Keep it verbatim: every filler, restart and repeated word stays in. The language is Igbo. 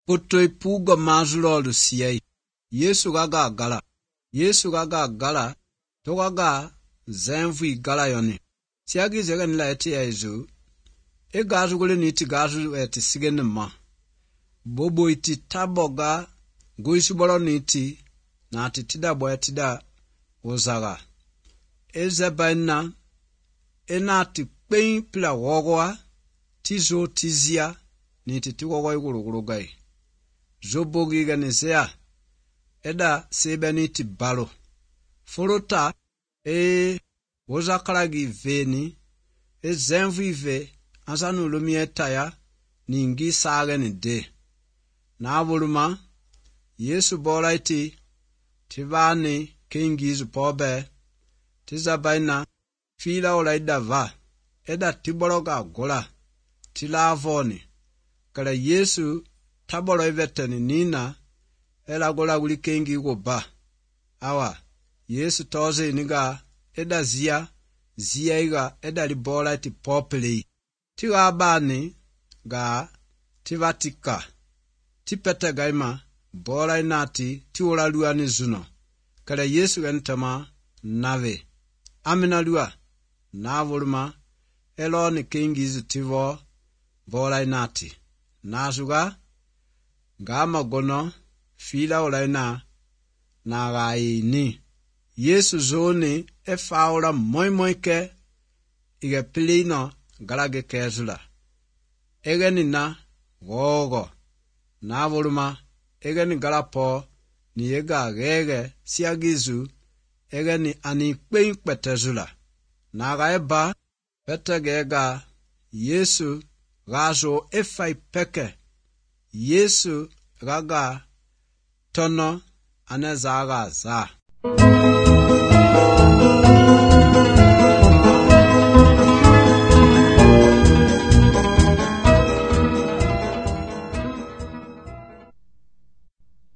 Potoi puga mazulolu siyai. Yesu gaga gala. Yesu gaga gala. Togaga zenvi gala yoni. Siagi zegan la eti ezu. E gazu gule niti gazu eti sigene ma. Bobo iti taboga. Guisu bolo niti. Na ati tida bo etida ozaga. Eze baina. Ena ati pein pila wogwa. Tizo tizia. Niti tiwogwa iguru guru gai. Zobogi ganizea. Eda sebe niti balo. Forota. E ozakaragi veni. E zenvi ve. Azanu lumietaya. Ningi sage ni de. Na voluma. Yesu bola iti. Tivani kingizu pobe. Tizabaina. Fila ola idava. Eda tibologa gola. Tila avoni. Kala Yesu tabolo ivetani nina. Ela gola guli kingi goba. Awa. Yesu toze iniga. Eda zia. Zia iga. Eda libola iti popeli. Tiwa abani. Ga. Tivatika. Tipete gaima. Bola inati. Tiwola lua ni zuno. Kala Yesu entama. Nave. Amina lua. Navoluma. Elo ni kingi izu tivo. Bola inati. Nasuga. Gama gono. Fila ola ina. Nagai ni. Yesu zoni. E faula moi moi ke. Ige pilino. Galage kezula. Ege ni na. Gogo. Navoluma. Ege ni galapo. Ni ega gege. Siagizu. Ege ni ani kwein kwetezula. Naga eba. Pete gega. Yesu. Gazo efai peke. Yesu. Gaga. Tono. Anezaga za.